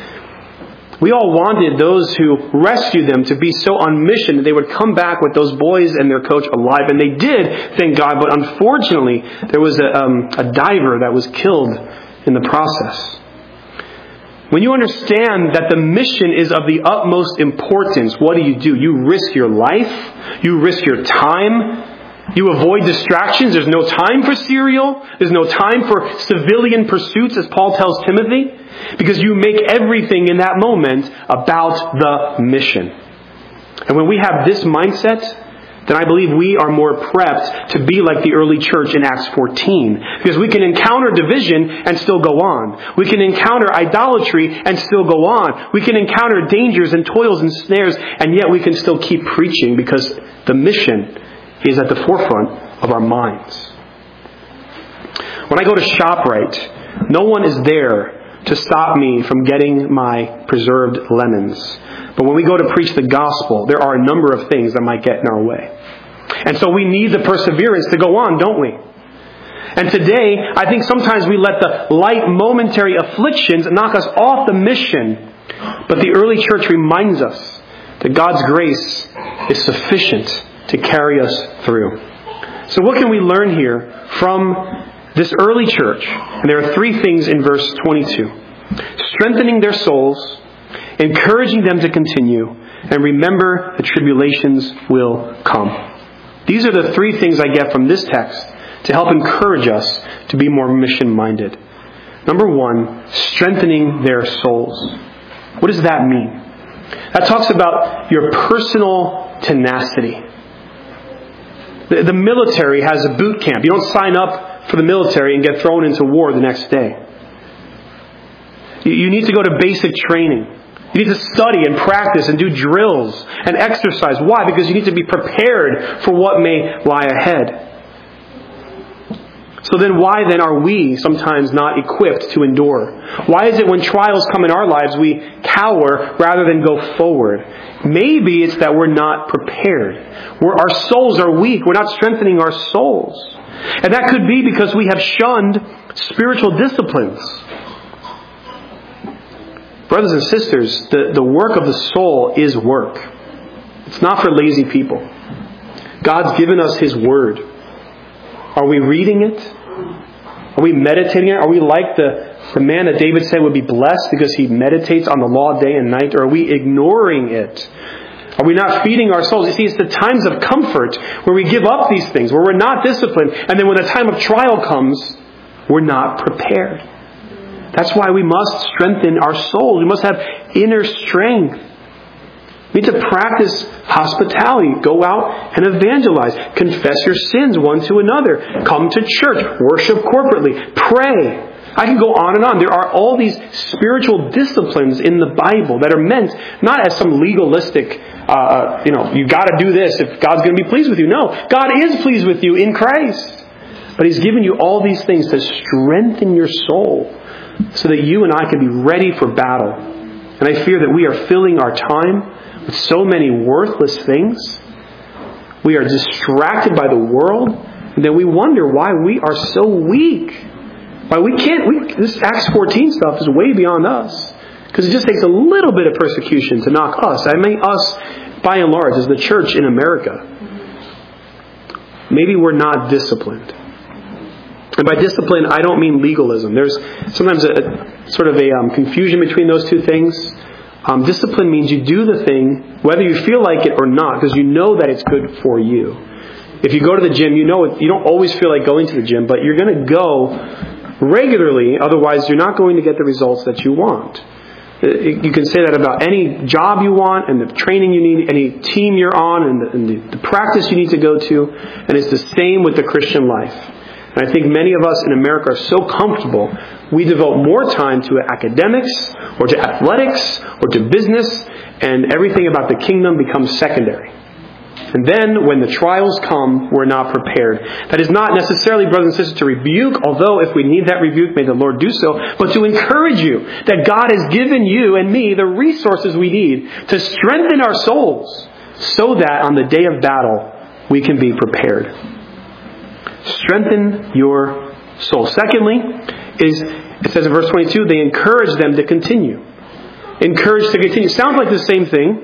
We all wanted those who rescued them to be so on mission that they would come back with those boys and their coach alive. And they did, thank God. But unfortunately, there was a diver that was killed in the process. When you understand that the mission is of the utmost importance, what do? You risk your life. You risk your time. You avoid distractions. There's no time for cereal. There's no time for civilian pursuits, as Paul tells Timothy, because you make everything in that moment about the mission. And when we have this mindset, then I believe we are more prepped to be like the early church in Acts 14. Because we can encounter division and still go on. We can encounter idolatry and still go on. We can encounter dangers and toils and snares, and yet we can still keep preaching because the mission is at the forefront of our minds. When I go to ShopRite, no one is there to stop me from getting my preserved lemons. But when we go to preach the gospel, there are a number of things that might get in our way. And so we need the perseverance to go on, don't we? And today, I think sometimes we let the light momentary afflictions knock us off the mission. But the early church reminds us that God's grace is sufficient to carry us through. So what can we learn here from this early church? And there are three things in verse 22. Strengthening their souls, encouraging them to continue, and remember the tribulations will come. These are the three things I get from this text to help encourage us to be more mission-minded. Number one, strengthening their souls. What does that mean? That talks about your personal tenacity. The military has a boot camp. You don't sign up for the military and get thrown into war the next day. You need to go to basic training. You need to study and practice and do drills and exercise. Why? Because you need to be prepared for what may lie ahead. So then why then are we sometimes not equipped to endure? Why is it when trials come in our lives we cower rather than go forward? Maybe it's that we're not prepared. Our souls are weak. We're not strengthening our souls. And that could be because we have shunned spiritual disciplines. Brothers and sisters, the work of the soul is work. It's not for lazy people. God's given us His Word. Are we reading it? Are we meditating it? Are we like the man that David said would be blessed because he meditates on the law day and night? Or are we ignoring it? Are we not feeding our souls? You see, it's the times of comfort where we give up these things, where we're not disciplined, and then when the time of trial comes, we're not prepared. That's why we must strengthen our souls. We must have inner strength. We need to practice hospitality. Go out and evangelize. Confess your sins one to another. Come to church. Worship corporately. Pray. I can go on and on. There are all these spiritual disciplines in the Bible that are meant not as some legalistic, you got to do this if God's going to be pleased with you. No, God is pleased with you in Christ. But He's given you all these things to strengthen your soul so that you and I can be ready for battle. And I fear that we are filling our time with so many worthless things. We are distracted by the world, and then we wonder why we are so weak. Why we can't. This Acts 14 stuff is way beyond us, because it just takes a little bit of persecution to knock us. I mean, us, by and large, as the church in America. Maybe we're not disciplined. And by discipline, I don't mean legalism. There's sometimes a sort of a confusion between those two things. Discipline means you do the thing whether you feel like it or not, because you know that it's good for you. If you go to the gym, you know you don't always feel like going to the gym, but you're going to go regularly, otherwise you're not going to get the results that you want. You can say that about any job you want, and the training you need, any team you're on, and the practice you need to go to, and it's the same with the Christian life. And I think many of us in America are so comfortable, we devote more time to academics, or to athletics, or to business, and everything about the kingdom becomes secondary. And then, when the trials come, we're not prepared. That is not necessarily, brothers and sisters, to rebuke, although if we need that rebuke, may the Lord do so, but to encourage you that God has given you and me the resources we need to strengthen our souls, so that on the day of battle, we can be prepared. Strengthen your soul. Secondly, it says in verse 22, they encourage them to continue. Encourage to continue. Sounds like the same thing,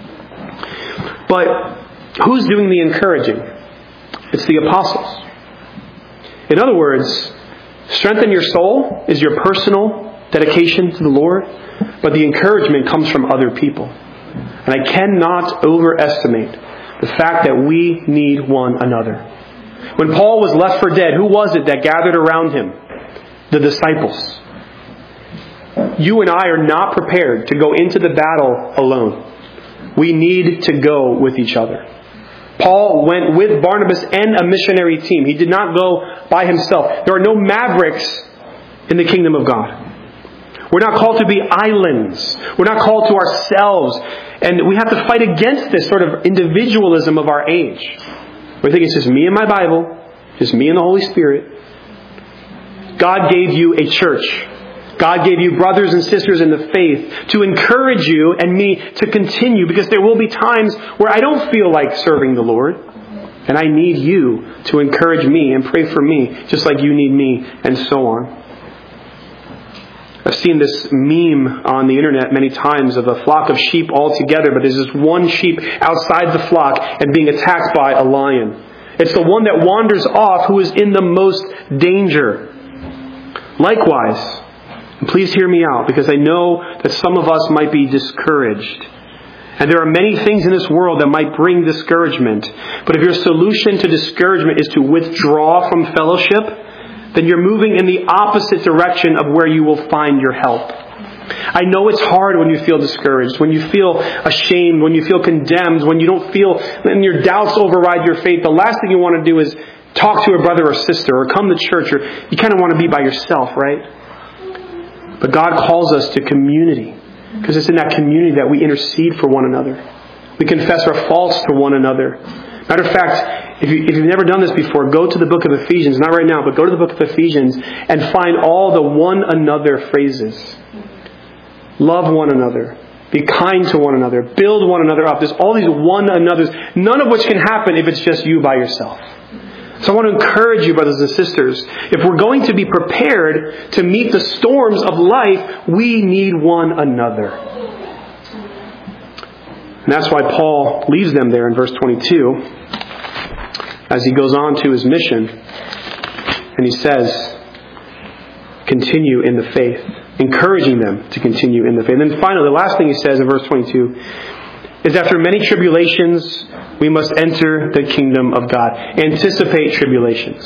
but who's doing the encouraging? It's the apostles. In other words, strengthen your soul is your personal dedication to the Lord, but the encouragement comes from other people. And I cannot overestimate the fact that we need one another. When Paul was left for dead, who was it that gathered around him? The disciples. You and I are not prepared to go into the battle alone. We need to go with each other. Paul went with Barnabas and a missionary team. He did not go by himself. There are no mavericks in the kingdom of God. We're not called to be islands. We're not called to ourselves. And we have to fight against this sort of individualism of our age. We think it's just me and my Bible, just me and the Holy Spirit. God gave you a church. God gave you brothers and sisters in the faith to encourage you and me to continue, because there will be times where I don't feel like serving the Lord. And I need you to encourage me and pray for me, just like you need me, and so on. I've seen this meme on the internet many times of a flock of sheep all together, but there's this one sheep outside the flock and being attacked by a lion. It's the one that wanders off who is in the most danger. Likewise, and please hear me out, because I know that some of us might be discouraged. And there are many things in this world that might bring discouragement. But if your solution to discouragement is to withdraw from fellowship, then you're moving in the opposite direction of where you will find your help. I know it's hard when you feel discouraged, when you feel ashamed, when you feel condemned, when you don't feel, when your doubts override your faith. The last thing you want to do is talk to a brother or sister or come to church, or you kind of want to be by yourself, right? But God calls us to community, because it's in that community that we intercede for one another. We confess our faults to one another. Matter of fact, if you've never done this before, go to the book of Ephesians. Not right now, but go to the book of Ephesians and find all the one another phrases. Love one another. Be kind to one another. Build one another up. There's all these one another's, none of which can happen if it's just you by yourself. So I want to encourage you, brothers and sisters, if we're going to be prepared to meet the storms of life, we need one another. And that's why Paul leaves them there in verse 22 as he goes on to his mission. And he says, continue in the faith, encouraging them to continue in the faith. And then finally, the last thing he says in verse 22 is, after many tribulations, we must enter the kingdom of God. Anticipate tribulations.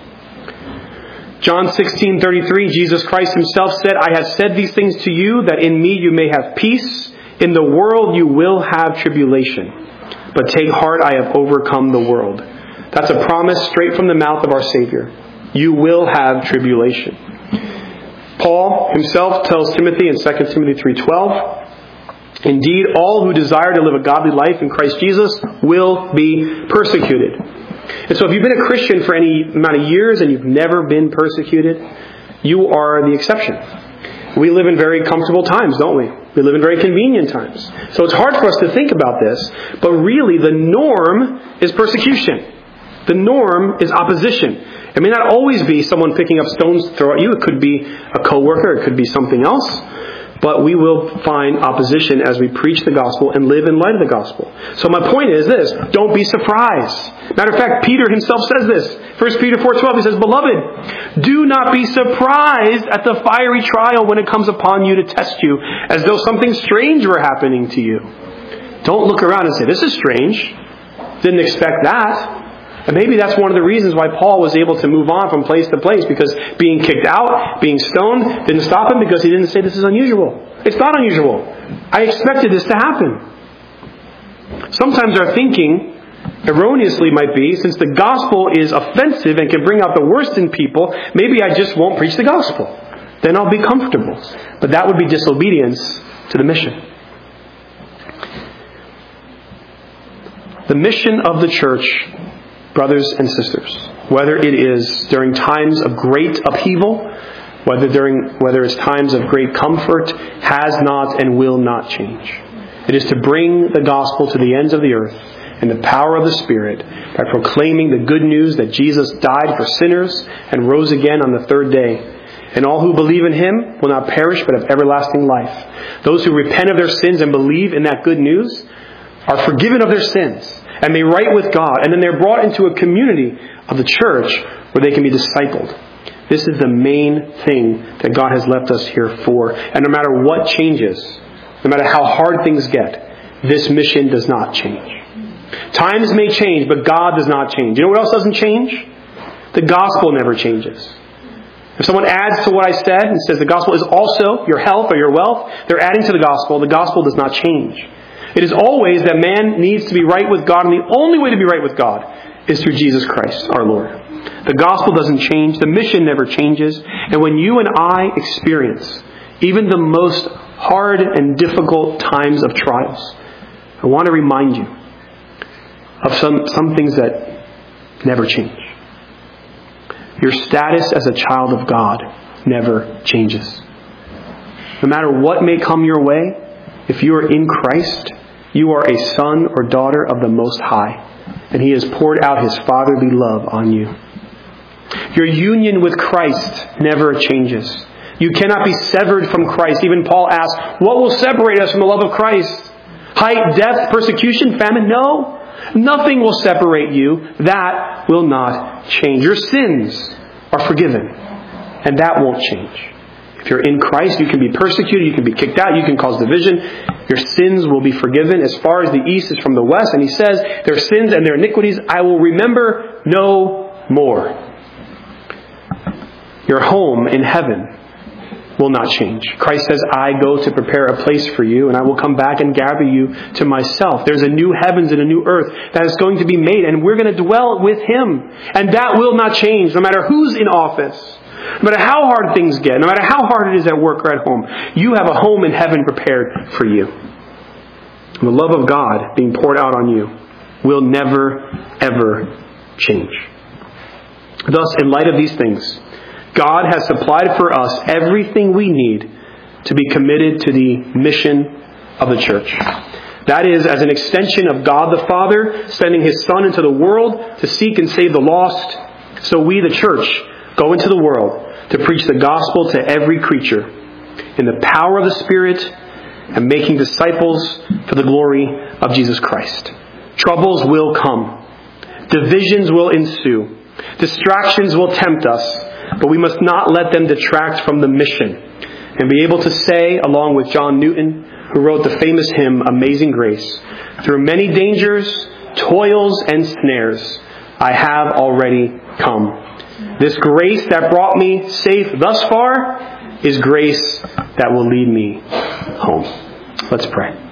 John 16:33, Jesus Christ himself said, I have said these things to you, that in me you may have peace. In the world you will have tribulation. But take heart, I have overcome the world. That's a promise straight from the mouth of our Savior. You will have tribulation. Paul himself tells Timothy in 2 Timothy 3:12, indeed, all who desire to live a godly life in Christ Jesus will be persecuted. And so if you've been a Christian for any amount of years and you've never been persecuted, you are the exception. We live in very comfortable times, don't we? We live in very convenient times. So it's hard for us to think about this, but really the norm is persecution. The norm is opposition. It may not always be someone picking up stones to throw at you. It could be a coworker. It could be something else. But we will find opposition as we preach the gospel and live in light of the gospel. So my point is this: don't be surprised. Matter of fact, Peter himself says this. 1 Peter 4:12, he says, Beloved, do not be surprised at the fiery trial when it comes upon you to test you, as though something strange were happening to you. Don't look around and say, this is strange. Didn't expect that. And maybe that's one of the reasons why Paul was able to move on from place to place, because being kicked out, being stoned, didn't stop him, because he didn't say this is unusual. It's not unusual. I expected this to happen. Sometimes our thinking erroneously might be, since the gospel is offensive and can bring out the worst in people, maybe I just won't preach the gospel. Then I'll be comfortable. But that would be disobedience to the mission. The mission of the church, brothers and sisters, whether it is during times of great upheaval, whether it's times of great comfort, has not and will not change. It is to bring the gospel to the ends of the earth in the power of the Spirit by proclaiming the good news that Jesus died for sinners and rose again on the third day. And all who believe in Him will not perish but have everlasting life. Those who repent of their sins and believe in that good news are forgiven of their sins and made right with God. And then they're brought into a community of the church where they can be discipled. This is the main thing that God has left us here for. And no matter what changes, no matter how hard things get, this mission does not change. Times may change, but God does not change. You know what else doesn't change? The gospel never changes. If someone adds to what I said and says the gospel is also your health or your wealth, they're adding to the gospel. The gospel does not change. It is always that man needs to be right with God, and the only way to be right with God is through Jesus Christ, our Lord. The gospel doesn't change. The mission never changes. And when you and I experience even the most hard and difficult times of trials, I want to remind you of some things that never change. Your status as a child of God never changes. No matter what may come your way, if you are in Christ, you are a son or daughter of the Most High, and He has poured out His fatherly love on you. Your union with Christ never changes. You cannot be severed from Christ. Even Paul asks, what will separate us from the love of Christ? Height, death, persecution, famine? No. Nothing will separate you. That will not change. Your sins are forgiven, and that won't change. If you're in Christ, you can be persecuted, you can be kicked out, you can cause division. Your sins will be forgiven as far as the east is from the west. And he says, their sins and their iniquities I will remember no more. Your home in heaven will not change. Christ says, I go to prepare a place for you, and I will come back and gather you to myself. There's a new heavens and a new earth that is going to be made, and we're going to dwell with Him. And that will not change, no matter who's in office, no matter how hard things get, no matter how hard it is at work or at home. You have a home in heaven prepared for you. And the love of God being poured out on you will never, ever change. Thus, in light of these things, God has supplied for us everything we need to be committed to the mission of the church. That is, as an extension of God the Father sending His Son into the world to seek and save the lost, so we, the church, go into the world to preach the gospel to every creature in the power of the Spirit and making disciples for the glory of Jesus Christ. Troubles will come. Divisions will ensue. Distractions will tempt us. But we must not let them detract from the mission and be able to say, along with John Newton, who wrote the famous hymn, Amazing Grace, through many dangers, toils, and snares, I have already come. This grace that brought me safe thus far is grace that will lead me home. Let's pray.